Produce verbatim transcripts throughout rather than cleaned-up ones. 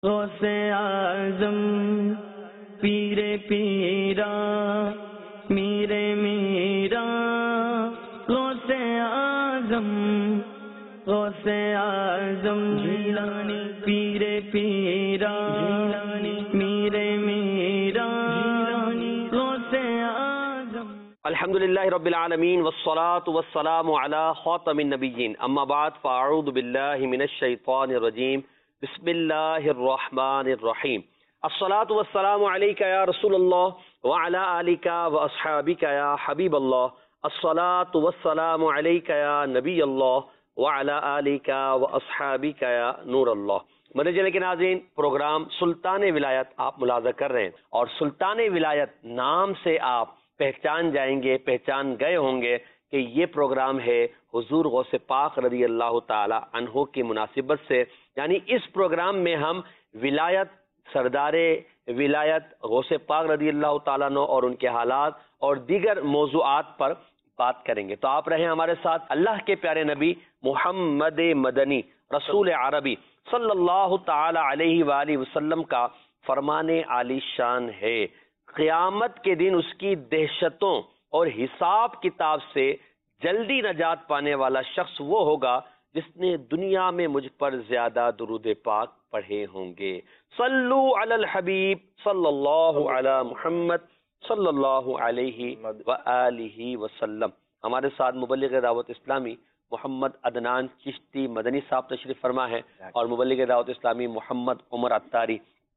غوث اعظم پیر پیرا میرے میرا غوث اعظم غوث اعظم جیلانی پیر پیرا جیلانی میرے میرا غوث اعظم. الحمدللہ رب العالمین والصلاة والسلام علی خاتم النبیین، اما بعد فاعوذ باللہ من الشیطان الرجیم، بسم اللہ الرحمن الرحیم. الصلاة والسلام علیکہ یا رسول اللہ وعلی آلکہ واصحابکہ یا حبیب اللہ. الصلاة والسلام علیکہ یا نبی اللہ وعلی آلکہ واصحابکہ یا نور اللہ. مدنی چینل کے ناظرین، پروگرام سلطان ولایت آپ ملاحظہ کر رہے ہیں، اور سلطان ولایت نام سے آپ پہچان جائیں گے، پہچان گئے ہوں گے کہ یہ پروگرام ہے حضور غوث پاک رضی اللہ تعالی عنہ کی مناسبت سے. یعنی اس پروگرام میں ہم ولایت، سردار ولایت غوث پاک رضی اللہ تعالیٰ عنہ اور ان کے حالات اور دیگر موضوعات پر بات کریں گے. تو آپ رہیں ہمارے ساتھ. اللہ کے پیارے نبی محمد مدنی رسول عربی صلی اللہ تعالی علیہ وآلہ وسلم کا فرمان عالی شان ہے، قیامت کے دن اس کی دہشتوں اور حساب کتاب سے جلدی نجات پانے والا شخص وہ ہوگا جس نے دنیا میں مجھ پر زیادہ درود پاک پڑھے ہوں گے. صلو علی الحبیب صلی اللہ علی محمد صلی اللہ علیہ وآلہ وسلم. ہمارے ساتھ مبلغ دعوت اسلامی محمد عدنان چشتی مدنی صاحب تشریف فرما ہے، اور مبلغ دعوت اسلامی محمد عمر عطاری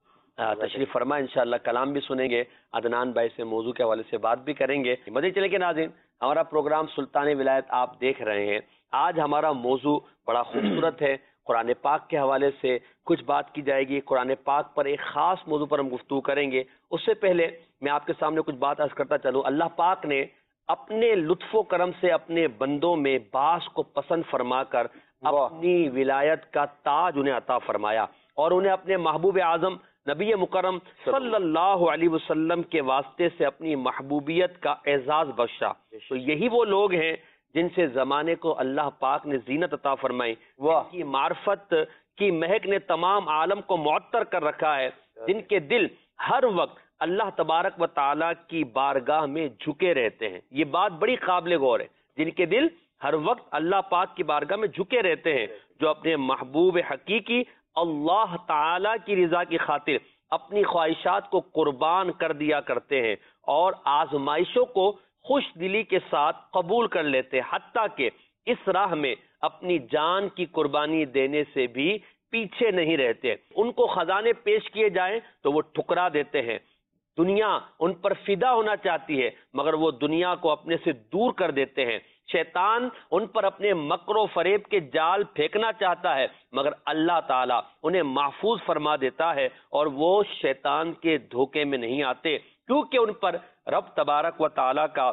تشریف فرما. انشاءاللہ کلام بھی سنیں گے، عدنان بھائی سے موضوع کے حوالے سے بات بھی کریں گے. مدنی چینل کے ناظرین، ہمارا پروگرام سلطان ولایت آپ دیکھ رہے ہیں. آج ہمارا موضوع بڑا خوبصورت ہے. قرآن پاک کے حوالے سے کچھ بات کی جائے گی. قرآن پاک پر ایک خاص موضوع پر ہم گفتگو کریں گے. اس سے پہلے میں آپ کے سامنے کچھ بات عرض کرتا چلوں. اللہ پاک نے اپنے لطف و کرم سے اپنے بندوں میں بعض کو پسند فرما کر اپنی ولایت کا تاج انہیں عطا فرمایا، اور انہیں اپنے محبوب اعظم نبی مکرم صلی اللہ علیہ وسلم کے واسطے سے اپنی محبوبیت کا اعزاز بخشا. تو یہی وہ لوگ ہیں جن سے زمانے کو اللہ پاک نے زینت عطا فرمائی، جن کی معرفت کی مہک نے تمام عالم کو معطر کر رکھا ہے، جن کے دل ہر وقت اللہ تبارک و تعالیٰ کی بارگاہ میں جھکے رہتے ہیں. یہ بات بڑی قابل غور ہے. جن کے دل ہر وقت اللہ پاک کی بارگاہ میں جھکے رہتے ہیں، جو اپنے محبوب حقیقی اللہ تعالیٰ کی رضا کی خاطر اپنی خواہشات کو قربان کر دیا کرتے ہیں، اور آزمائشوں کو خوش دلی کے ساتھ قبول کر لیتے ہیں، حتیٰ کہ اس راہ میں اپنی جان کی قربانی دینے سے بھی پیچھے نہیں رہتے. ان کو خزانے پیش کیے جائیں تو وہ ٹھکرا دیتے ہیں. دنیا ان پر فدا ہونا چاہتی ہے، مگر وہ دنیا کو اپنے سے دور کر دیتے ہیں. شیطان ان پر اپنے مکر و فریب کے جال پھینکنا چاہتا ہے، مگر اللہ تعالیٰ انہیں محفوظ فرما دیتا ہے، اور وہ شیطان کے دھوکے میں نہیں آتے، کیونکہ ان پر رب تبارک و تعالیٰ کا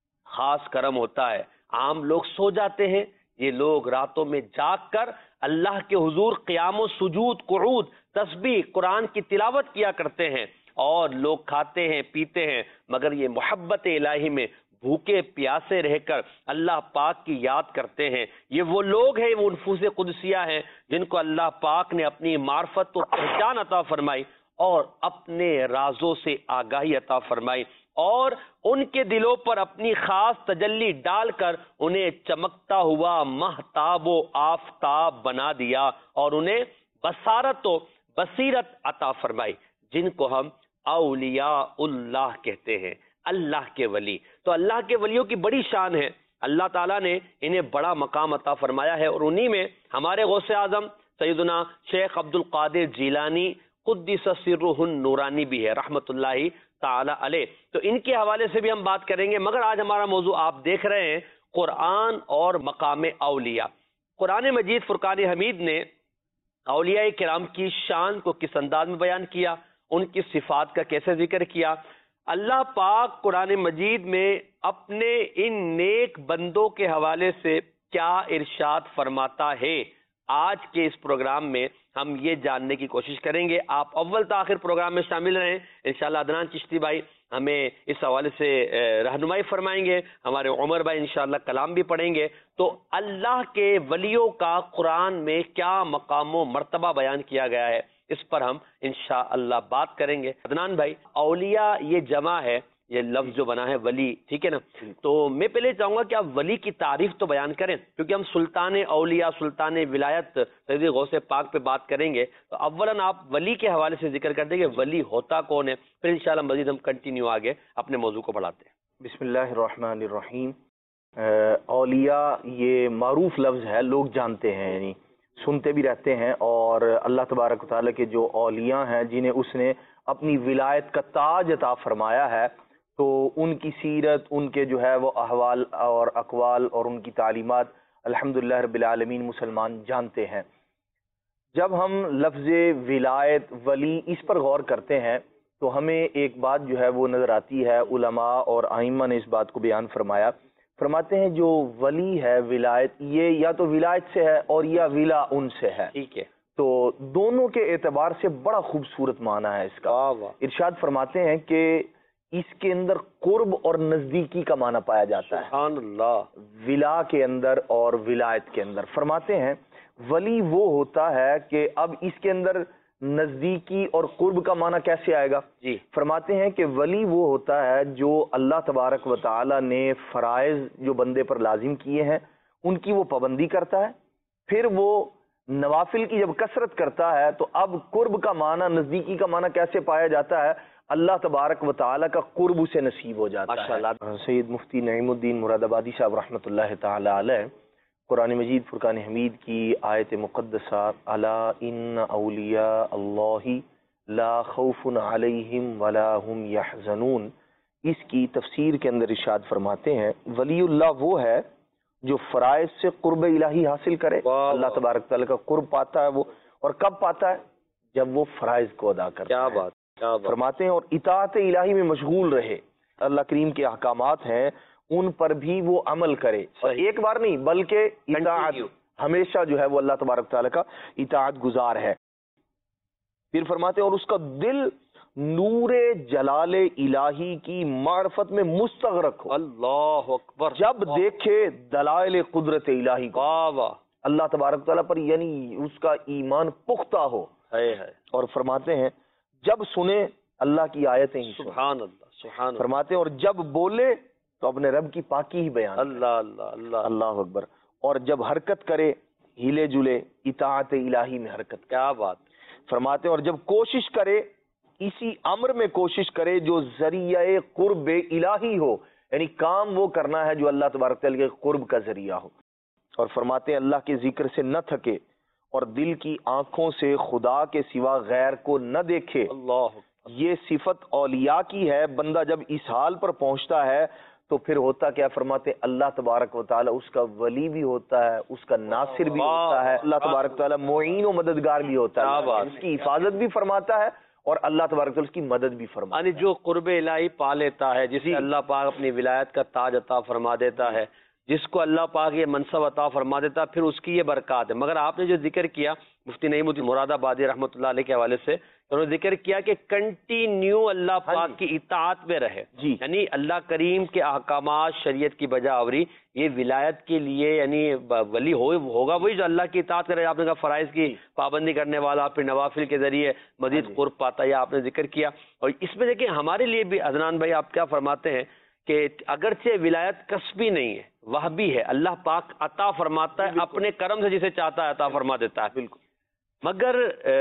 خاص کرم ہوتا ہے. عام لوگ سو جاتے ہیں، یہ لوگ راتوں میں جاگ کر اللہ کے حضور قیام و سجود، قعود، تسبیح، قرآن کی تلاوت کیا کرتے ہیں. اور لوگ کھاتے ہیں، پیتے ہیں، مگر یہ محبت الہی میں بھوکے پیاسے رہ کر اللہ پاک کی یاد کرتے ہیں. یہ وہ لوگ ہیں، وہ نفوس قدسیہ ہیں، جن کو اللہ پاک نے اپنی معرفت و پہچان عطا فرمائی اور اپنے رازوں سے آگاہی عطا فرمائی، اور ان کے دلوں پر اپنی خاص تجلی ڈال کر انہیں چمکتا ہوا مہتاب و آفتاب بنا دیا، اور انہیں بصارت و بصیرت عطا فرمائی، جن کو ہم اولیاء اللہ کہتے ہیں، اللہ کے ولی. تو اللہ کے ولیوں کی بڑی شان ہے. اللہ تعالیٰ نے انہیں بڑا مقام عطا فرمایا ہے، اور انہی میں ہمارے غوث اعظم سیدنا شیخ عبد القادر جیلانی قدس سرہ النورانی بھی ہے، رحمت اللہ تعالی علیہ. تو ان کے حوالے سے بھی ہم بات کریں گے. مگر آج ہمارا موضوع آپ دیکھ رہے ہیں قرآن اور مقام اولیاء. قرآن مجید فرقان حمید نے اولیاء کرام کی شان کو کس انداز میں بیان کیا، ان کی صفات کا کیسے ذکر کیا. اللہ پاک قرآن مجید میں اپنے ان نیک بندوں کے حوالے سے کیا ارشاد فرماتا ہے، آج کے اس پروگرام میں ہم یہ جاننے کی کوشش کریں گے. آپ اول تاخیر پروگرام میں شامل رہیں. انشاءاللہ عدنان چشتی بھائی ہمیں اس حوالے سے رہنمائی فرمائیں گے، ہمارے عمر بھائی انشاءاللہ کلام بھی پڑھیں گے. تو اللہ کے ولیوں کا قرآن میں کیا مقام و مرتبہ بیان کیا گیا ہے، اس پر ہم انشاءاللہ بات کریں گے۔ عدنان بھائی، اولیاء یہ جمع ہے، یہ لفظ جو بنا ہے ولی، ٹھیک ہے نا؟ تو میں پہلے چاہوں گا کہ آپ ولی کی تعریف تو بیان کریں، کیونکہ ہم سلطان اولیاء، سلطان ولایت سید غوث پاک پہ بات کریں گے، تو اولاً آپ ولی کے حوالے سے ذکر کر دیں کہ ولی ہوتا کون ہے، پھر انشاءاللہ مزید ہم کنٹینیو آگے اپنے موضوع کو بڑھاتے ہیں۔ بسم اللہ الرحمن الرحیم۔ اولیاء یہ معروف لفظ ہے، لوگ جانتے ہیں، یعنی سنتے بھی رہتے ہیں، اور اللہ تبارک و تعالیٰ کے جو اولیاء ہیں جنہیں اس نے اپنی ولایت کا تاج عطا فرمایا ہے، تو ان کی سیرت، ان کے جو ہے وہ احوال اور اقوال اور ان کی تعلیمات الحمدللہ رب العالمین مسلمان جانتے ہیں۔ جب ہم لفظ ولایت، ولی اس پر غور کرتے ہیں تو ہمیں ایک بات جو ہے وہ نظر آتی ہے، علماء اور ائمہ نے اس بات کو بیان فرمایا، فرماتے ہیں جو ولی ہے، ولایت، یہ یا تو ولایت سے ہے اور یا ولا ان سے ہے، ٹھیک ہے؟ تو دونوں کے اعتبار سے بڑا خوبصورت معنی ہے اس کا۔ ارشاد فرماتے ہیں کہ اس کے اندر قرب اور نزدیکی کا معنی پایا جاتا ہے، سبحان اللہ، ولا کے اندر اور ولایت کے اندر۔ فرماتے ہیں ولی وہ ہوتا ہے کہ اب اس کے اندر نزدیکی اور قرب کا معنی کیسے آئے گا؟ جی، فرماتے ہیں کہ ولی وہ ہوتا ہے جو اللہ تبارک و تعالی نے فرائض جو بندے پر لازم کیے ہیں ان کی وہ پابندی کرتا ہے، پھر وہ نوافل کی جب کثرت کرتا ہے تو اب قرب کا معنی، نزدیکی کا معنی کیسے پایا جاتا ہے؟ اللہ تبارک و تعالی کا قرب اسے نصیب ہو جاتا ہے۔ سید مفتی نعیم الدین مراد آبادی صاحب رحمۃ اللہ تعالی علیہ قرآن مجید فرقان حمید کی آیت مقدسہ الا ان اولیاء اللہ لا خوف علیہم ولا هم یحزنون، اس کی تفسیر کے اندر ارشاد فرماتے ہیں ولی اللہ وہ ہے جو فرائض سے قرب الہی حاصل کرے، اللہ تبارک تعالیٰ کا قرب پاتا ہے وہ، اور کب پاتا ہے؟ جب وہ فرائض کو ادا کرتا ہے۔ کیا بات، کیا بات۔ فرماتے ہیں اور اطاعت الہی میں مشغول رہے، اللہ کریم کے احکامات ہیں ان پر بھی وہ عمل کرے، اور ایک بار نہیں بلکہ اطاعت ہمیشہ جو ہے وہ اللہ تبارک تعالیٰ کا اطاعت گزار ہے۔ پھر فرماتے ہیں اور اس کا دل نور جلال الہی کی معرفت میں مستغرق ہو، اللہ اکبر، جب دیکھے دلائل قدرت الہی کو، واہ واہ، اللہ تبارک تعالیٰ پر یعنی اس کا ایمان پختہ ہو، ہے ہے، اور فرماتے ہیں جب سنے اللہ کی آیتیں ہی سنے، سبحان اللہ، سبحان اللہ، فرماتے ہیں اور جب بولے تو اپنے رب کی پاکی ہی بیان کرے، اللہ اللہ اللہ، اللہ اکبر، اور جب حرکت کرے ہلے جلے اطاعت الہی میں حرکت، کیا بات۔ فرماتے ہیں اور جب کوشش کرے اسی امر میں کوشش کرے جو ذریعہ قرب الہی ہو، یعنی کام وہ کرنا ہے جو اللہ تبارک تعالیٰ کے قرب کا ذریعہ ہو، اور فرماتے ہیں اللہ کے ذکر سے نہ تھکے اور دل کی آنکھوں سے خدا کے سوا غیر کو نہ دیکھے، اللہ، یہ صفت اولیاء کی ہے۔ بندہ جب اس حال پر پہنچتا ہے تو پھر ہوتا کیا؟ فرماتے ہیں اللہ تبارک و تعالیٰ اس کا ولی بھی ہوتا ہے، اس کا ناصر بھی ہوتا ہے، اللہ تبارک و تعالیٰ معین و مددگار بھی ہوتا ہے، اس کی حفاظت بھی فرماتا ہے اور اللہ تبارک و تعالیٰ اس کی مدد بھی فرماتا ہے۔ یعنی جو قرب الہی پا لیتا ہے، جسے اللہ پاک اپنی ولایت کا تاج عطا فرما دیتا ہے، جس کو اللہ پاک یہ منصب عطا فرما دیتا ہے، پھر اس کی یہ برکات ہے۔ مگر آپ نے جو ذکر کیا مفتی نعیم الدین مراد آبادی رحمۃ اللہ علیہ کے حوالے سے، انہوں نے ذکر کیا کہ کنٹینیو اللہ پاک کی اطاعت میں رہے، جی، یعنی اللہ کریم کے احکامات، شریعت کی بجا آوری، یہ ولایت کے لیے یعنی ولی ہو ہوگا وہی جو اللہ کی اطاعت کرے۔ آپ نے کہا فرائض کی پابندی کرنے والا پھر نوافل کے ذریعے مزید قرب پاتا ہے، یہ آپ نے ذکر کیا۔ اور اس میں دیکھیں ہمارے لیے بھی عدنان بھائی آپ کیا فرماتے ہیں کہ اگرچہ ولایت کسبی نہیں ہے، وہ بھی ہے، اللہ پاک عطا فرماتا ہے اپنے کرم سے، جسے چاہتا ہے عطا فرما دیتا ہے، بالکل۔ مگر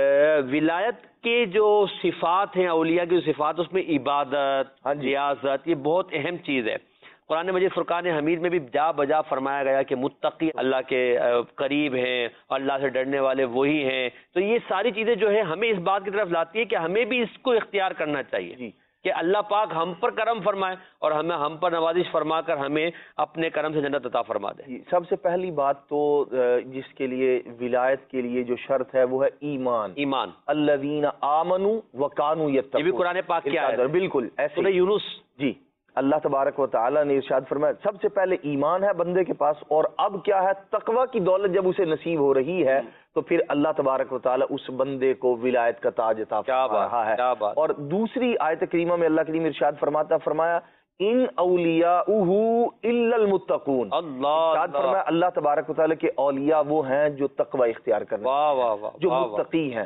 ولایت کے جو صفات ہیں، اولیاء کی جو صفات، اس میں عبادت، ریاضت، یہ بہت اہم چیز ہے۔ قرآن مجید فرقان حمید میں بھی جا بجا فرمایا گیا کہ متقی اللہ کے قریب ہیں، اللہ سے ڈرنے والے وہی ہیں۔ تو یہ ساری چیزیں جو ہے ہمیں اس بات کی طرف لاتی ہے کہ ہمیں بھی اس کو اختیار کرنا چاہیے کہ اللہ پاک ہم پر کرم فرمائے اور ہمیں ہم پر نوازش فرما کر ہمیں اپنے کرم سے جنت عطا فرما دے۔ سب سے پہلی بات تو جس کے لیے ولایت کے لیے جو شرط ہے وہ ہے ایمان، ایمان، الذین آمنوا وکانوا یتقون، یہ بھی قرآن پاک کی آیت ہے، بالکل ایسے سورہ یونس۔ جی، اللہ تبارک و تعالیٰ نے ارشاد فرمایا سب سے پہلے ایمان ہے بندے کے پاس، اور اب کیا ہے؟ تقوی کی دولت جب اسے نصیب ہو رہی ہے تو پھر اللہ تبارک و تعالیٰ اس بندے کو ولایت کا تاج عطا فرما رہا ہے۔ اور دوسری آیت کریمہ میں اللہ کریم ارشاد فرماتا فرمایا ان اولیاؤہ الا المتقون، ارشاد فرمایا اللہ تبارک و تعالیٰ کے اولیاء وہ ہیں جو تقوی اختیار کرنے والے، جو متقی ہیں۔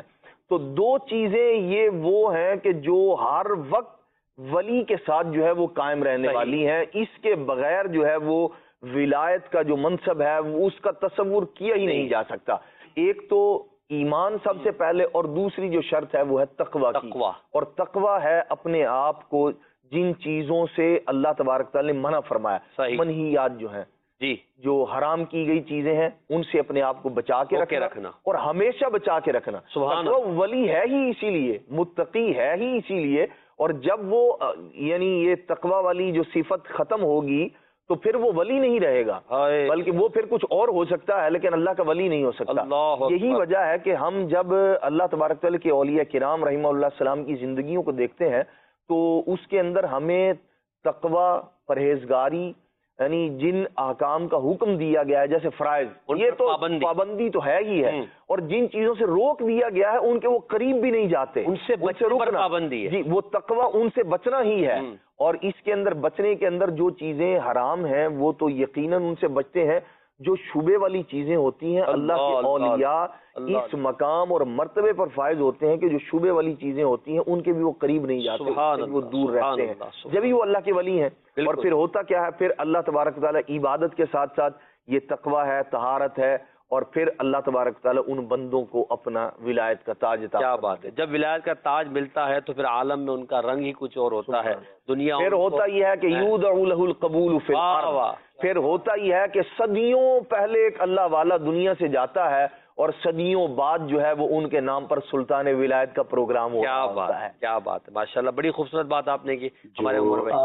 تو دو چیزیں یہ وہ ہیں کہ جو ہر وقت ولی کے ساتھ جو ہے وہ قائم رہنے والی ہیں. اس کے بغیر جو ہے وہ ولایت کا جو منصب ہے اس کا تصور کیا ہی نہیں جا سکتا. ایک تو ایمان سب سے پہلے، اور دوسری جو شرط ہے وہ ہے تقوی کی. اور تقوی ہے اپنے آپ کو جن چیزوں سے اللہ تبارک تعالی نے منع فرمایا، منہیات جو ہیں، جی جو حرام کی گئی چیزیں ہیں ان سے اپنے آپ کو بچا کے رکھنا, رکھنا اور ہمیشہ بچا کے رکھنا. تو ولی ہے ہی اسی لیے، متقی ہے ہی اسی لیے. اور جب وہ یعنی یہ تقوی والی جو صفت ختم ہوگی تو پھر وہ ولی نہیں رہے گا، بلکہ وہ پھر کچھ اور ہو سکتا ہے لیکن اللہ کا ولی نہیں ہو سکتا. یہی وجہ ہے کہ ہم جب اللہ تبارک تعالیٰ کے اولیاء کرام رحمہ اللہ السلام کی زندگیوں کو دیکھتے ہیں تو اس کے اندر ہمیں تقوی، پرہیزگاری، یعنی جن احکام کا حکم دیا گیا ہے جیسے فرائض، یہ تو پابندی تو ہے ہی ہے، اور جن چیزوں سے روک دیا گیا ہے ان کے وہ قریب بھی نہیں جاتے، ان سے روکنا پابندی ہے. جی وہ تقوی ان سے بچنا ہی ہے. اور اس کے اندر بچنے کے اندر جو چیزیں حرام ہیں وہ تو یقیناً ان سے بچتے ہیں. جو شبے والی چیزیں ہوتی ہیں، اللہ کے اولیاء اس مقام اور مرتبے پر فائز ہوتے ہیں کہ جو شبے والی چیزیں ہوتی ہیں ان کے بھی وہ قریب نہیں جاتے، وہ دور رہتے ہیں، جبھی وہ اللہ کے ولی ہیں. اور پھر ہوتا کیا ہے، پھر اللہ تبارک تعالیٰ عبادت کے ساتھ ساتھ یہ تقوی ہے، طہارت ہے، اور پھر اللہ تبارک تعالیٰ ان بندوں کو اپنا ولایت کا تاج عطا. کیا بات ہے، جب ولایت کا تاج ملتا ہے تو پھر عالم میں ان کا رنگ ہی کچھ اور ہوتا ہے. دنیا پھر ہوتا یہ ہے کہ یودع لہ القبول فی الارض، پھر ہوتا یہ ہے کہ صدیوں پہلے ایک اللہ والا دنیا سے جاتا ہے اور صدیوں بعد جو ہے وہ ان کے نام پر سلطان ولایت کا پروگرام ہوتا ہے. کیا بات ہے، کیا بات ہے، ماشاءاللہ بڑی خوبصورت بات آپ نے کی. ہمارے عمر بھائی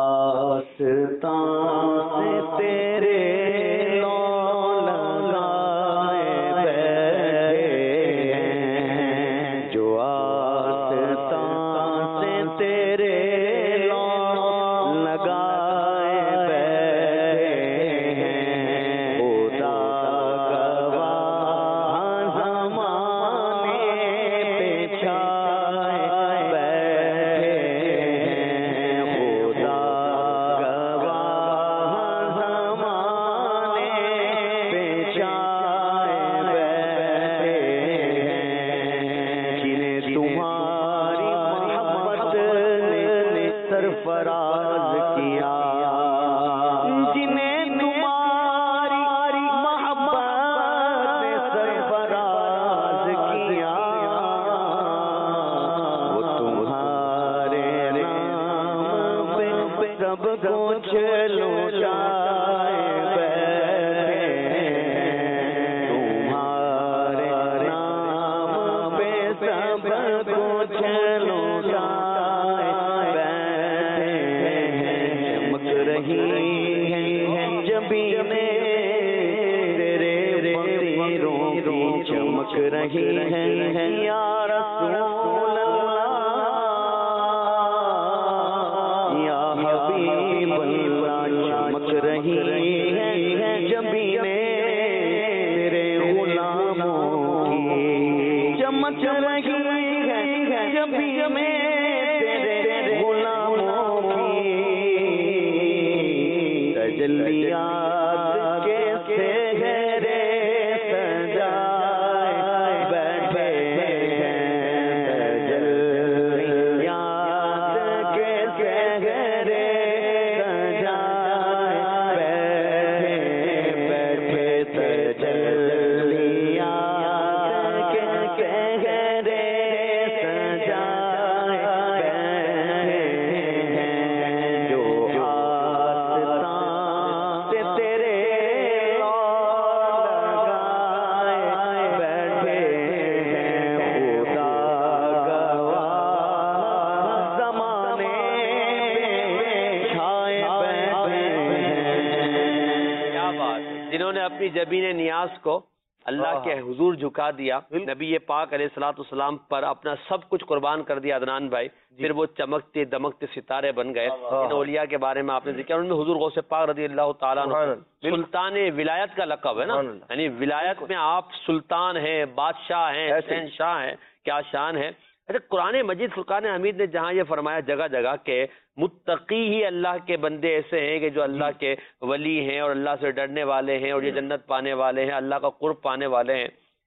جبین نیاز کو اللہ کے حضور جھکا دیا، نبی پاک علیہ الصلوۃ والسلام پر اپنا سب کچھ قربان کر دیا عدنان بھائی، پھر وہ چمکتے دمکتے ستارے بن گئے. ان اولیاء کے بارے میں آپ نے ذکر، ان میں حضور غوث پاک رضی اللہ تعالیٰ عنہ سلطان ولایت کا لقب ہے نا، یعنی ولایت میں آپ سلطان ہیں، بادشاہ ہیں، شہنشاہ ہیں. کیا شان ہے. اچھا، قرآن مجید فرقان حمید نے جہاں یہ فرمایا جگہ جگہ کہ متقی ہی اللہ کے بندے ایسے ہیں کہ جو اللہ کے ولی ہیں اور اللہ سے ڈرنے والے ہیں اور یہ جنت پانے والے ہیں، اللہ کا قرب پانے والے ہیں.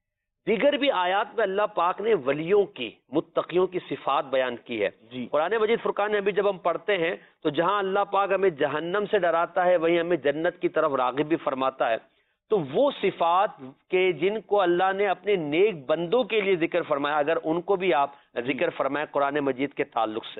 دیگر بھی آیات میں اللہ پاک نے ولیوں کی، متقیوں کی صفات بیان کی ہے. جی قرآن مجید فرقان حمید جب ہم پڑھتے ہیں تو جہاں اللہ پاک ہمیں جہنم سے ڈراتا ہے وہیں ہمیں جنت کی طرف راغب بھی فرماتا ہے. تو وہ صفات کے جن کو اللہ نے اپنے نیک بندوں کے لیے ذکر فرمایا، اگر ان کو بھی آپ ذکر فرمائیں قرآن مجید کے تعلق سے.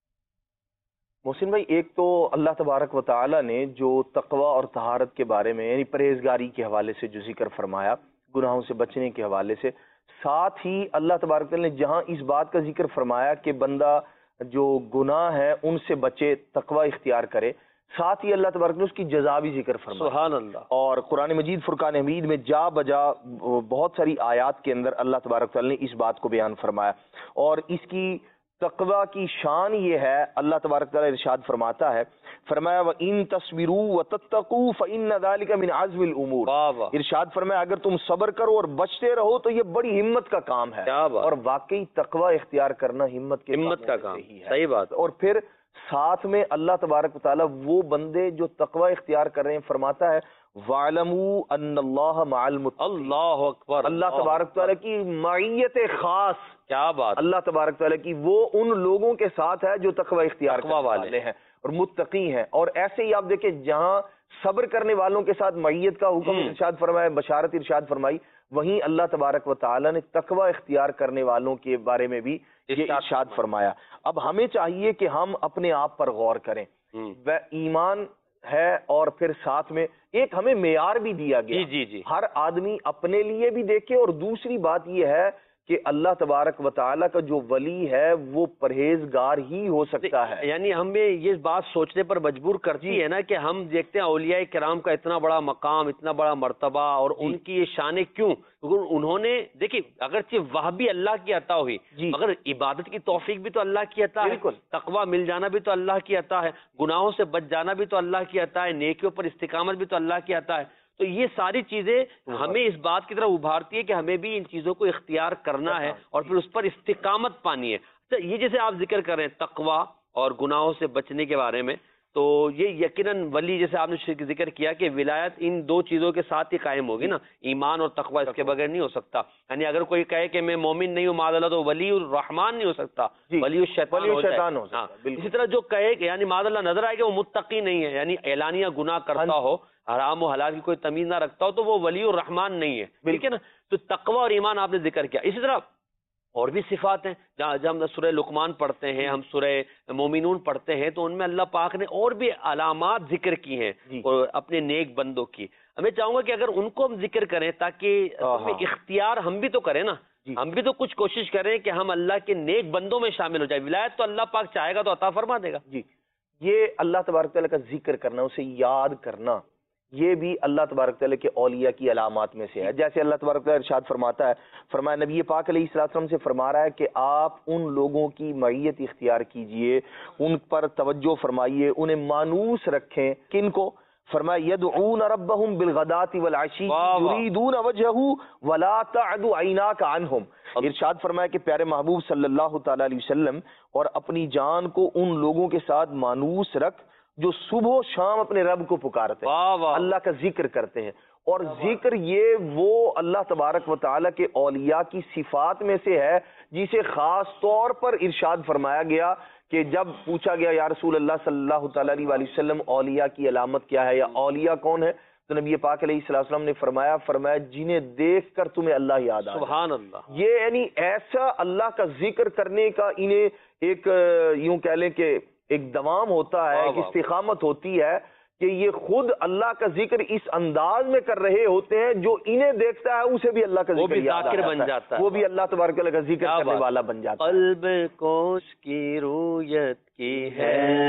محسن بھائی، ایک تو اللہ تبارک و تعالی نے جو تقوی اور طہارت کے بارے میں یعنی پرہیزگاری کے حوالے سے جو ذکر فرمایا، گناہوں سے بچنے کے حوالے سے، ساتھ ہی اللہ تبارک و تعالی نے جہاں اس بات کا ذکر فرمایا کہ بندہ جو گناہ ہے ان سے بچے، تقوی اختیار کرے، ساتھ ہی اللہ تبارک نے اس کی جزا بھی ذکر فرمایا. سبحان اللہ. اور قرآن مجید فرقان حمید میں جا بجا بہت ساری آیات کے اندر اللہ تبارک تعالی نے اس بات کو بیان فرمایا. اور اس کی تقوی کی شان یہ ہے، اللہ تبارک تعالی ارشاد فرماتا ہے، فرمایا وَإِن تَصْبِرُوا وَتَتَّقُوا فَإِنَّ ذَلِكَ مِنْ عَزْمِ الْأُمُورِ. ارشاد فرمایا اگر تم صبر کرو اور بچتے رہو تو یہ بڑی ہمت کا کام ہے. اور واقعی تقوی اختیار کرنا ہمت کے ہمت کا کام ہی ہے. صحیح بات. اور پھر ساتھ میں اللہ تبارک و تعالی وہ بندے جو تقوی اختیار کر رہے ہیں فرماتا ہے وَاعْلَمُوا أَنَّ اللَّهَ مَعَ الْمُتَّقِينَ. اللہ اکبر. اللہ تبارک تعالی کی معیت خاص، کیا بات. اللہ تبارک تعالی کی وہ ان لوگوں کے ساتھ ہے جو تقوی اختیار کرنے والے ہیں اور متقی ہیں. اور ایسے ہی آپ دیکھیں جہاں صبر کرنے والوں کے ساتھ معیت کا حکم ارشاد فرمایا، بشارت ارشاد فرمائی، وہیں اللہ تبارک و تعالی نے تقوی اختیار کرنے والوں کے بارے میں بھی یہ ارشاد فرمایا. اب ہمیں چاہیے کہ ہم اپنے آپ پر غور کریں. وہ ایمان ہے اور پھر ساتھ میں ایک ہمیں معیار بھی دیا گیا. جی جی جی. ہر آدمی اپنے لیے بھی دیکھے، اور دوسری بات یہ ہے کہ اللہ تبارک و تعالی کا جو ولی ہے وہ پرہیزگار ہی ہو سکتا ہے. یعنی ہمیں یہ بات سوچنے پر مجبور کرتی ہے نا کہ ہم دیکھتے ہیں اولیاء کرام کا اتنا بڑا مقام، اتنا بڑا مرتبہ، اور ان کی یہ شانیں کیوں؟ انہوں نے دیکھیے اگرچہ وہ بھی اللہ کی عطا ہوئی، مگر عبادت کی توفیق بھی تو اللہ کی عطا ہے، تقوی مل جانا بھی تو اللہ کی عطا ہے، گناہوں سے بچ جانا بھی تو اللہ کی عطا ہے، نیکیوں پر استقامت بھی تو اللہ کی عطا ہے. تو یہ ساری چیزیں ہمیں اس بات کی طرف ابھارتی ہے کہ ہمیں بھی ان چیزوں کو اختیار کرنا ہے اور پھر اس پر استقامت پانی ہے. تو یہ جیسے آپ ذکر کر رہے ہیں تقوی اور گناہوں سے بچنے کے بارے میں، تو یہ یقیناً ولی جیسے آپ نے ذکر کیا کہ ولایت ان دو چیزوں کے ساتھ ہی قائم ہوگی نا، ایمان اور تقوی، اس کے بغیر نہیں ہو سکتا. یعنی اگر کوئی کہے کہ میں مومن نہیں ہوں معاذ اللہ تو ولی الرحمان نہیں ہو سکتا، ولی الشیطان ہو سکتا. اسی طرح جو کہے کہ یعنی معاذ اللہ نظر آئے کہ وہ متقی نہیں ہے، یعنی اعلانیہ گناہ کرتا ہو، حرام و حلال کی کوئی تمیز نہ رکھتا ہو، تو وہ ولی الرحمان نہیں ہے. ٹھیک ہے نا. تو تقوی اور ایمان آپ نے ذکر کیا. اسی طرح اور بھی صفات ہیں، جب ہم سورہ لقمان پڑھتے ہیں، ہم سورہ مومنون پڑھتے ہیں، تو ان میں اللہ پاک نے اور بھی علامات ذکر کی ہیں اپنے نیک بندوں کی. میں چاہوں گا کہ اگر ان کو ہم ذکر کریں تاکہ اختیار ہم بھی تو کریں نا، ہم بھی تو کچھ کوشش کریں کہ ہم اللہ کے نیک بندوں میں شامل ہو جائے. ولایت تو اللہ پاک چاہے گا تو عطا فرما دے گا. جی، یہ اللہ تبارک تعالیٰ کا ذکر کرنا، اسے یاد کرنا، یہ بھی اللہ تبارک تعالیٰ کے اولیاء کی علامات میں سے ہے. جیسے اللہ تبارک تعالیٰ ارشاد فرماتا ہے، فرمایا نبی پاک علیہ السلام سے فرما رہا ہے کہ آپ ان لوگوں کی معیت اختیار کیجئے، ان پر توجہ فرمائیے، انہیں مانوس رکھیں. کن کو؟ فرمایا یدعون ربهم بالغداۃ والعشی یریدون وجہہ ولا تعد عیناک عنہم. ارشاد فرمایا کہ پیارے محبوب صلی اللہ تعالی علیہ وسلم اور اپنی جان کو ان لوگوں کے ساتھ مانوس رکھ جو صبح و شام اپنے رب کو پکارتے ہیں، اللہ کا ذکر کرتے ہیں. اور ذکر یہ وہ اللہ تبارک و تعالیٰ کے اولیاء کی صفات میں سے ہے جسے خاص طور پر ارشاد فرمایا گیا کہ جب پوچھا گیا یا رسول اللہ صلی اللہ تعالیٰ علیہ وسلم اولیاء کی علامت کیا ہے یا اولیاء کون ہے، تو نبی پاک علیہ السلام نے فرمایا فرمایا جنہیں دیکھ کر تمہیں اللہ یاد آئے. سبحان اللہ. یہ یعنی ایسا اللہ کا ذکر کرنے کا انہیں ایک یوں کہہ لیں کہ ایک دوام ہوتا ہے، ایک استقامت ہوتی ہے کہ یہ خود اللہ کا ذکر اس انداز میں کر رہے ہوتے ہیں جو انہیں دیکھتا ہے اسے بھی اللہ کا ذکر یاد آتا ہے، بن جاتا ہے، وہ بھی اللہ تبارک کا ذکر کرنے والا بن جاتا ہے. قلب کو اس کی رویت کی ہے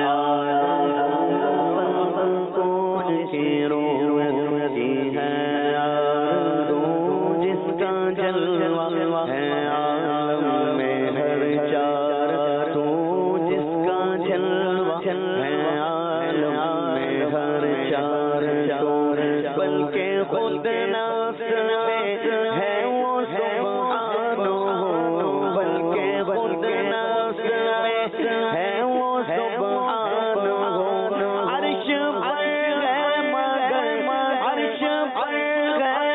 جس کا جلوہ ہے عالم میں ہر چار، تو جس کا جلوہ ہے عالم میں ہر چار، بلکہ خود نفس میں ہے وہ سبحانہ، بلکہ خود نفس میں ہے وہ سبحانہ. عرش پر ہے مگر عرش پر ہے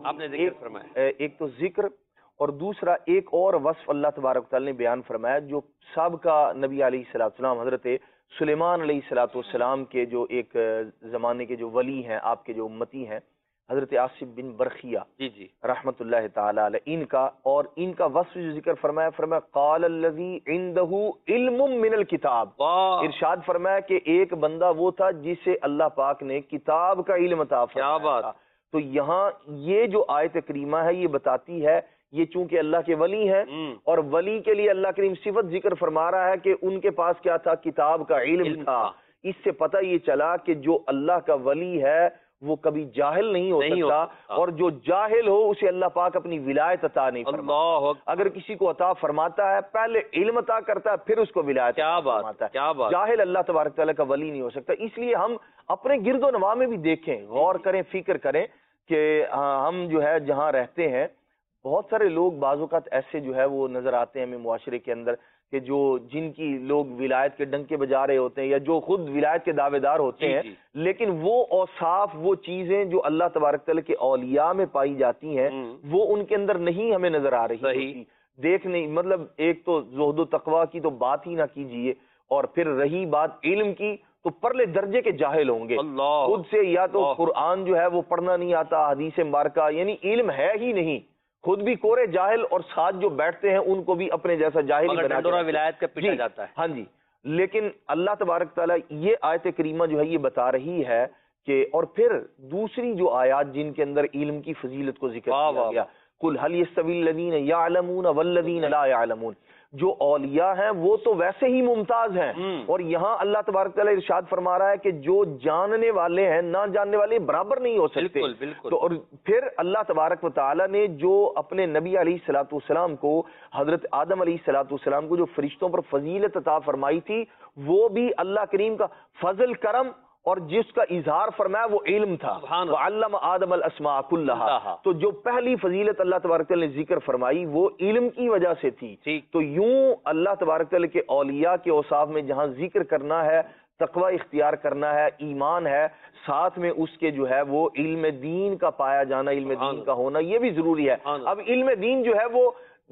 آپ نے ذکر فرمایا، ایک تو ذکر اور دوسرا ایک اور وصف اللہ تبارک و تعالی نے بیان فرمایا جو سابقہ نبی علیہ الصلوۃ والسلام حضرت سلیمان علیہ الصلوۃ والسلام کے جو ایک زمانے کے جو ولی ہیں، آپ کے جو امتی ہیں، حضرت آصف بن برخیہ جی جی رحمت اللہ تعالی علیہ، ان کا اور ان کا وصف جو ذکر فرمایا، فرمایا قال الذی عنده علم من الکتاب، ارشاد فرمایا کہ ایک بندہ وہ تھا جسے اللہ پاک نے کتاب کا علم عطا فرمایا۔ کیا بات! تو یہاں یہ جو آیت کریمہ ہے یہ بتاتی ہے، یہ چونکہ اللہ کے ولی ہیں اور ولی کے لیے اللہ کریم صفت ذکر فرما رہا ہے کہ ان کے پاس کیا تھا، کتاب کا علم تھا۔ اس سے پتہ یہ چلا کہ جو اللہ کا ولی ہے وہ کبھی جاہل نہیں ہو سکتا، اور جو جاہل ہو اسے اللہ پاک اپنی ولایت عطا نہیں فرماتا۔ اگر کسی کو عطا فرماتا ہے پہلے علم عطا کرتا ہے پھر اس کو ولایت عطا فرماتا ہے۔ جاہل اللہ تبارک تعالیٰ کا ولی نہیں ہو سکتا۔ اس لیے ہم اپنے گرد و نواح میں بھی دیکھیں، غور کریں، فکر کریں کہ ہم جو ہے جہاں رہتے ہیں بہت سارے لوگ بعض اوقات ایسے جو ہے وہ نظر آتے ہیں ہمیں معاشرے کے اندر کہ جو جن کی لوگ ولایت کے ڈنکے بجا رہے ہوتے ہیں یا جو خود ولایت کے دعوے دار ہوتے ہیں، لیکن وہ اوصاف، وہ چیزیں جو اللہ تبارک تعالیٰ کے اولیاء میں پائی جاتی ہیں وہ ان کے اندر نہیں ہمیں نظر آ رہی ہوتی۔ دیکھ نہیں، مطلب ایک تو زہد و تقویٰ کی تو بات ہی نہ کیجئے، اور پھر رہی بات علم کی تو پرلے درجے کے جاہل ہوں گے، خود سے یا تو قرآن جو ہے وہ پڑھنا نہیں آتا، حدیث مبارکہ یعنی علم ہے ہی نہیں، خود بھی کورے جاہل، اور ساتھ جو بیٹھتے ہیں ان کو بھی اپنے جیسا جاہل بنا کے ولایت کا پیٹا جاتا ہے۔ ہاں جی، لیکن اللہ تبارک تعالیٰ یہ آیت کریمہ جو ہے یہ بتا رہی ہے کہ، اور پھر دوسری جو آیات جن کے اندر علم کی فضیلت کو ذکر کیا گیا، قل هل يستوي الذين يعلمون والذين لا يعلمون، جو اولیاء ہیں وہ تو ویسے ہی ممتاز ہیں، اور یہاں اللہ تبارک تعالیٰ ارشاد فرما رہا ہے کہ جو جاننے والے ہیں نہ جاننے والے برابر نہیں ہو سکتے۔ بالکل بالکل۔ تو اور پھر اللہ تبارک و تعالیٰ نے جو اپنے نبی علیہ الصلوۃ والسلام کو، حضرت آدم علیہ الصلوۃ والسلام کو جو فرشتوں پر فضیلت عطا فرمائی تھی، وہ بھی اللہ کریم کا فضل کرم، اور جس کا اظہار فرمایا وہ علم تھا، وعلم آدم الاسماء کلھا۔ تو جو پہلی فضیلت اللہ تبارک تعالیٰ نے ذکر فرمائی وہ علم کی وجہ سے تھی۔ تو یوں اللہ تبارک تعالیٰ کے اولیاء کے اوصاف میں جہاں ذکر کرنا ہے، تقوی اختیار کرنا ہے، ایمان ہے، ساتھ میں اس کے جو ہے وہ علم دین کا پایا جانا، علم دین کا ہونا یہ بھی ضروری ہے۔ اب علم دین جو ہے وہ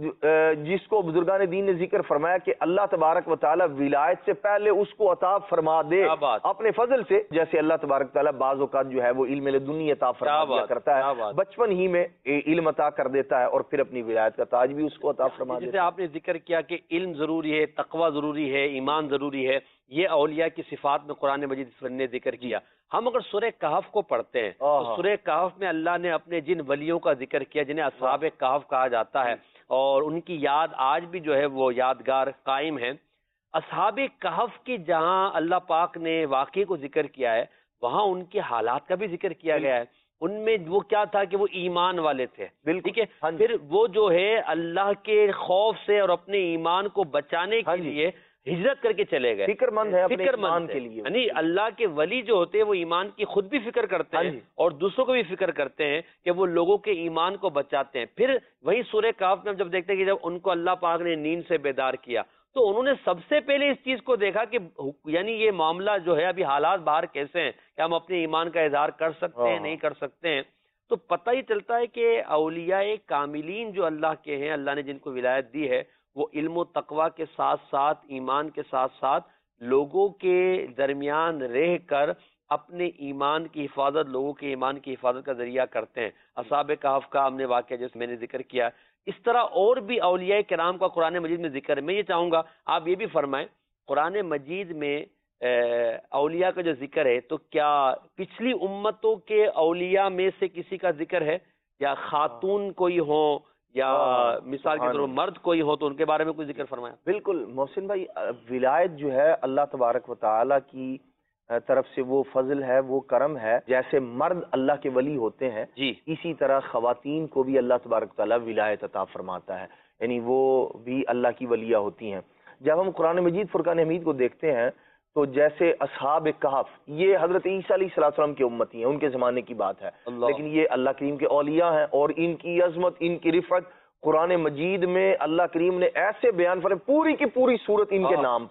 جس کو بزرگان دین نے ذکر فرمایا کہ اللہ تبارک و تعالیٰ ولایت سے پہلے اس کو عطا فرما دے اپنے فضل سے، جیسے اللہ تبارک تعالیٰ بعض اوقات جو ہے وہ علم لدنی عطا فرما دیا کرتا ہے، بچپن ہی میں علم عطا کر دیتا ہے اور پھر اپنی ولایت کا تاج بھی اس کو عطا فرما دیتا ہے۔ جیسے آپ نے ذکر کیا کہ علم ضروری ہے، تقوی ضروری ہے، ایمان ضروری ہے، یہ اولیاء کی صفات میں قرآن مجید نے ذکر کیا۔ ہم اگر سورہ کہف کو پڑھتے ہیں تو سورہ کہف میں اللہ نے اپنے جن ولیوں کا ذکر کیا جنہیں اصحاب کہف کہا جاتا ہے، اور ان کی یاد آج بھی جو ہے وہ یادگار قائم ہے۔ اصحاب کہف کی جہاں اللہ پاک نے واقعے کو ذکر کیا ہے وہاں ان کے حالات کا بھی ذکر کیا گیا ہے۔ ان میں وہ کیا تھا کہ وہ ایمان والے تھے، ٹھیک ہے، پھر وہ جو ہے اللہ کے خوف سے اور اپنے ایمان کو بچانے کے لیے ہجرت کر کے چلے گئے، فکر مند ہے اپنے فکر ایمان مند کے لیے، یعنی اللہ کے ولی جو ہوتے ہیں وہ ایمان کی خود بھی فکر کرتے ہیں اور دوسروں کو بھی فکر کرتے ہیں کہ وہ لوگوں کے ایمان کو بچاتے ہیں۔ پھر وہی سورہ کہف میں جب دیکھتے ہیں کہ جب ان کو اللہ پاک نے نیند سے بیدار کیا تو انہوں نے سب سے پہلے اس چیز کو دیکھا کہ یعنی یہ معاملہ جو ہے ابھی حالات باہر کیسے ہیں، کہ ہم اپنے ایمان کا اظہار کر سکتے ہیں نہیں کر سکتے ہیں۔ تو پتہ ہی چلتا ہے کہ اولیاء کاملین جو اللہ کے ہیں، اللہ نے جن کو ولایت دی ہے، وہ علم و تقوی کے ساتھ ساتھ ایمان کے ساتھ ساتھ لوگوں کے درمیان رہ کر اپنے ایمان کی حفاظت، لوگوں کے ایمان کی حفاظت کا ذریعہ کرتے ہیں۔ اصحاب کہف کا ہم نے واقعہ جیسے میں نے ذکر کیا، اس طرح اور بھی اولیاء کرام کا قرآن مجید میں ذکر ہے۔ میں یہ چاہوں گا آپ یہ بھی فرمائیں، قرآن مجید میں اولیاء کا جو ذکر ہے تو کیا پچھلی امتوں کے اولیاء میں سے کسی کا ذکر ہے، یا خاتون کوئی ہو یا مثال کے طور پر مرد کوئی ہو تو ان کے بارے میں کوئی ذکر فرمایا؟ بالکل محسن بھائی، ولایت جو ہے اللہ تبارک و تعالیٰ کی طرف سے وہ فضل ہے، وہ کرم ہے۔ جیسے مرد اللہ کے ولی ہوتے ہیں جی، اسی طرح خواتین کو بھی اللہ تبارک و تعالیٰ ولایت عطا فرماتا ہے، یعنی وہ بھی اللہ کی ولیہ ہوتی ہیں۔ جب ہم قرآن مجید فرقان حمید کو دیکھتے ہیں تو جیسے اصحاب کہف یہ حضرت عیسیٰ علیہ السلام کے امتی ہیں، ان کے زمانے کی بات ہے، لیکن یہ اللہ کریم کے اولیاء ہیں، اور ان کی عظمت، ان کی رفعت قرآن مجید میں اللہ کریم نے ایسے بیان فرمائے، پوری کی پوری صورت ان کے نام پر۔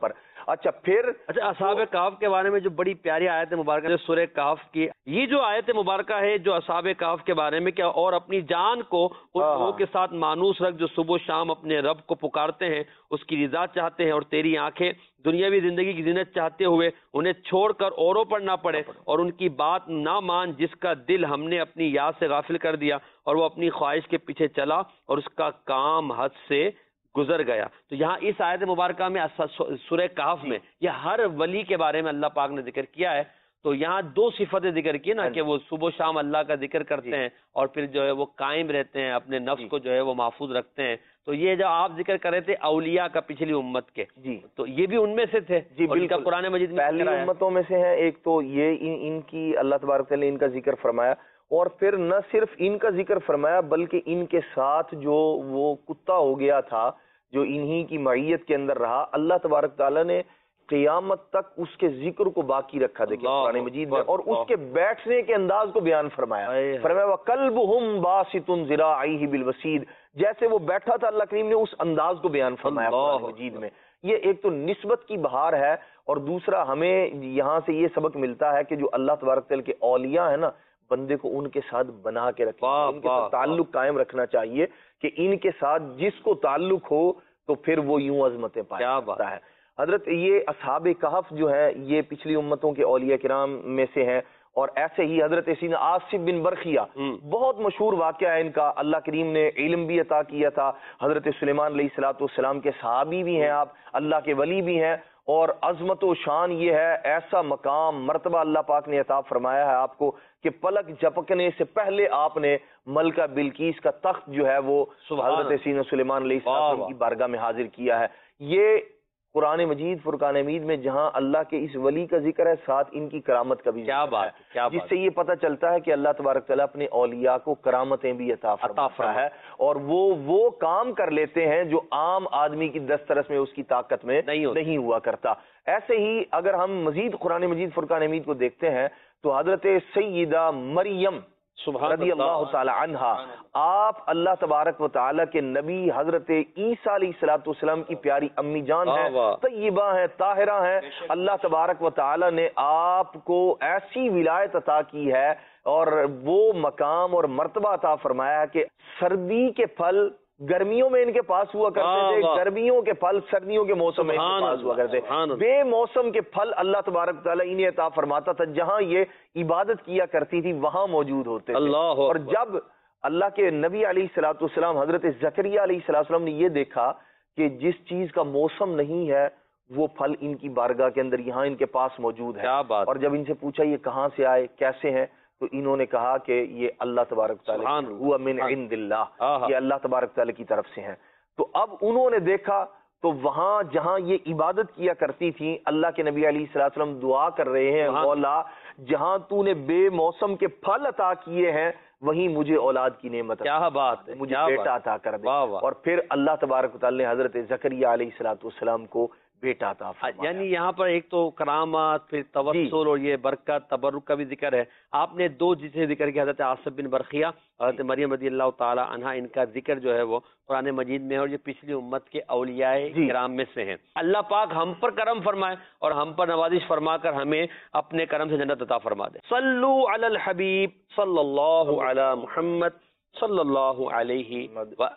اچھا پھر اچھا اصحاب کہف کے بارے میں جو بڑی پیاری آیت مبارکہ جو سورہ کہف کی، یہ جو آیت مبارکہ ہے جو اصحاب کہف کے بارے میں کیا، اور اپنی جان کو ان لوگوں کے ساتھ مانوس رکھ جو صبح و شام اپنے رب کو پکارتے ہیں، اس کی رضا چاہتے ہیں، اور تیری آنکھیں دنیاوی زندگی کی زینت چاہتے ہوئے انہیں چھوڑ کر اوروں پر نہ پڑے، اور ان کی بات نہ مان جس کا دل ہم نے اپنی یاد سے غافل کر دیا، اور وہ اپنی خواہش کے پیچھے چلا اور اس کا کام حد سے گزر گیا۔ تو یہاں اس آیت مبارکہ میں سورہ کہف میں یہ ہر ولی کے بارے میں اللہ پاک نے ذکر کیا ہے۔ تو یہاں دو صفتیں ذکر کی نا کہ وہ صبح و شام اللہ کا ذکر کرتے ہیں اور پھر جو ہے وہ قائم رہتے ہیں، اپنے نفس کو جو ہے وہ محفوظ رکھتے ہیں۔ تو یہ جو آپ ذکر کر رہے تھے اولیاء کا پچھلی امت کے، جی تو یہ بھی ان میں سے تھے جی اور ان کا بالکل قرآن مجید میں پہلی امتوں میں سے ہیں۔ ایک تو یہ ان, ان کی اللہ تبارک تعالیٰ نے ان کا ذکر فرمایا، اور پھر نہ صرف ان کا ذکر فرمایا بلکہ ان کے ساتھ جو وہ کتا ہو گیا تھا جو انہی کی معیت کے اندر رہا، اللہ تبارک تعالیٰ نے قیامت تک اس کے ذکر کو باقی رکھا۔ دیکھیں قرآن مجید میں، اور اس کے بیٹھنے کے انداز کو بیان فرمایا، فرمایا وَقَلْبُهُمْ بَاسِطٌ ذِرَاعَيْهِ بِالْوَسِيدِ، جیسے وہ بیٹھا تھا اللہ کریم نے اس انداز کو بیان فرمایا قرآن مجید میں۔ یہ ایک تو نسبت کی بہار ہے، اور دوسرا ہمیں یہاں سے یہ سبق ملتا ہے کہ جو اللہ تبارک تعالیٰ کے اولیاء ہیں نا، بندے کو ان کے ساتھ بنا کے رکھنا، ان کے ساتھ تعلق قائم رکھنا چاہیے کہ ان کے ساتھ جس کو تعلق ہو تو پھر وہ یوں عظمتیں پاتا ہے۔ حضرت یہ اصحاب کہف جو ہے یہ پچھلی امتوں کے اولیاء کرام میں سے ہیں، اور ایسے ہی حضرت سیدنا عاصم بن برخیہ بہت مشہور واقعہ ہے ان کا۔ اللہ کریم نے علم بھی عطا کیا تھا، حضرت سلیمان علیہ الصلوۃ والسلام کے صحابی بھی ہیں آپ، اللہ کے ولی بھی ہیں، اور عظمت و شان یہ ہے، ایسا مقام مرتبہ اللہ پاک نے عطا فرمایا ہے آپ کو کہ پلک جھپکنے سے پحلے آپ نے ملکہ بلقیس کا تخت جو ہے وہ حضرت سیدنا سلیمان علیہ السلام کی بارگاہ میں حاضر کیا ہے۔ یہ قرآن مجید فرقان حمید میں جہاں اللہ کے اس ولی کا ذکر ہے، ساتھ ان کی کرامت کا بھی ذکر ہے، جس سے یہ پتہ چلتا ہے کہ اللہ تبارک تعالیٰ اپنے اولیاء کو کرامتیں بھی عطا فرماتا ہے، اور وہ وہ کام کر لیتے ہیں جو عام آدمی کی دسترس میں اس کی طاقت میں نہیں ہوا کرتا۔ ایسے ہی اگر ہم مزید قرآن مجید فرقان حمید کو دیکھتے ہیں تو حضرت سیدہ مریم رضی اللہ تعالی عنہا، آپ اللہ تبارک و تعالی کے نبی حضرت عیسیٰ علیہ الصلوۃ والسلام کی پیاری امی جان ہیں، طیبہ ہیں، طاہرہ ہیں۔ اللہ تبارک و تعالی نے آپ کو ایسی ولایت عطا کی ہے اور وہ مقام اور مرتبہ عطا فرمایا ہے کہ سردی کے پھل گرمیوں میں ان کے پاس ہوا کرتے تھے، گرمیوں کے پھل سردیوں کے موسم میں ان کے پاس ہوا کرتے تھے، بے موسم کے پھل اللہ تبارک تعالیٰ انہیں عطا فرماتا تھا، جہاں یہ عبادت کیا کرتی تھی وہاں موجود ہوتے تھے۔ اور جب اللہ کے نبی علیہ الصلوۃ والسلام حضرت زکریا علیہ السلام نے یہ دیکھا کہ جس چیز کا موسم نہیں ہے وہ پھل ان کی بارگاہ کے اندر یہاں ان کے پاس موجود ہے، اور جب ان سے پوچھا یہ کہاں سے آئے، کیسے ہیں، تو انہوں نے کہا کہ یہ اللہ تبارک تعالیٰ ہوا من عند اللہ، یہ اللہ تبارک تعالیٰ کی طرف سے ہیں۔ تو اب انہوں نے دیکھا تو وہاں جہاں یہ عبادت کیا کرتی تھی، اللہ کے نبی علیہ الصلوۃ والسلام دعا کر رہے ہیں، مولا جہاں تو نے بے موسم کے پھل عطا کیے ہیں وہیں مجھے اولاد کی نعمت، کیا بات ہے، مجھے بیٹا عطا کر دے۔ اور پھر اللہ تبارک تعالیٰ نے حضرت زکریا علیہ الصلوۃ والسلام کو بیٹا عطا فرمایا۔ یعنی یہاں پر ایک تو کرامات، پھر توسل اور یہ برکت تبرک کا بھی ذکر ہے۔ آپ نے دو جسے ذکر کیا، حضرت عاصم بن برخیہ، حضرت مریم رضی اللہ تعالی عنہا، ان کا ذکر جو ہے وہ قرآن مجید میں ہے، اور یہ پچھلی امت کے اولیاء کرام میں سے ہیں۔ اللہ پاک ہم پر کرم فرمائے اور ہم پر نوازش فرما کر ہمیں اپنے کرم سے جنت عطا فرما دے۔ صلو علی الحبیب صلی اللہ علی محمد صلی اللہ علیہ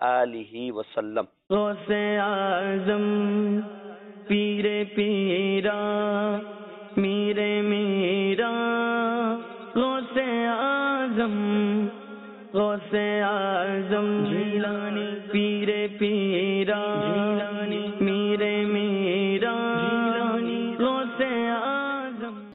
وآلہ وسلم۔ غوث اعظم پیر پیرا میرے